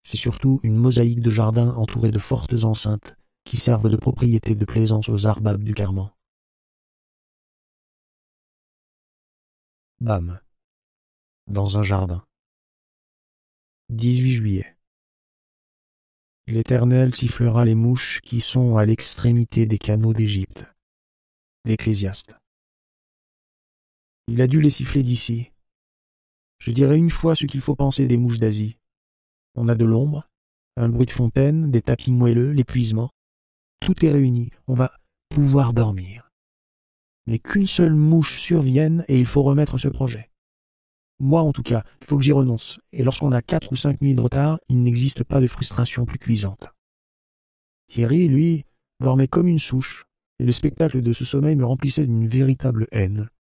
C'est surtout une mosaïque de jardins entourée de fortes enceintes qui servent de propriété de plaisance aux arbabes du Kerman. Bam. Dans un jardin. 18 juillet. L'Éternel sifflera les mouches qui sont à l'extrémité des canaux d'Égypte. L'Ecclésiaste. Il a dû les siffler d'ici. Je dirais une fois ce qu'il faut penser des mouches d'Asie. On a de l'ombre, un bruit de fontaine, des tapis moelleux, l'épuisement. Tout est réuni, on va pouvoir dormir. Mais qu'une seule mouche survienne et il faut remettre ce projet. Moi, en tout cas, il faut que j'y renonce. Et lorsqu'on a 4 ou 5 nuits de retard, il n'existe pas de frustration plus cuisante. Thierry, lui, dormait comme une souche, et le spectacle de ce sommeil me remplissait d'une véritable haine.